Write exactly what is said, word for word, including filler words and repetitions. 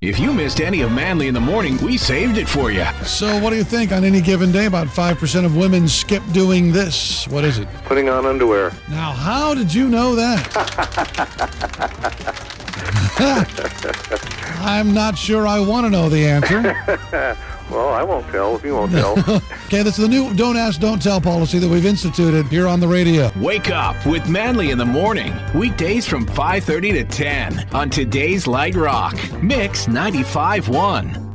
If you missed any of Manly in the Morning, we saved it for you. So what do you think on any given day? About five percent of women skip doing this. What is it? Putting on underwear. Now, how did you know that? I'm not sure I want to know the answer. Well, I won't tell if you won't tell. Okay, that's the new Don't Ask, Don't Tell policy that we've instituted here on the radio. Wake up with Manly in the Morning. Weekdays from five thirty to ten on today's Light Rock. Mix ninety-five point one.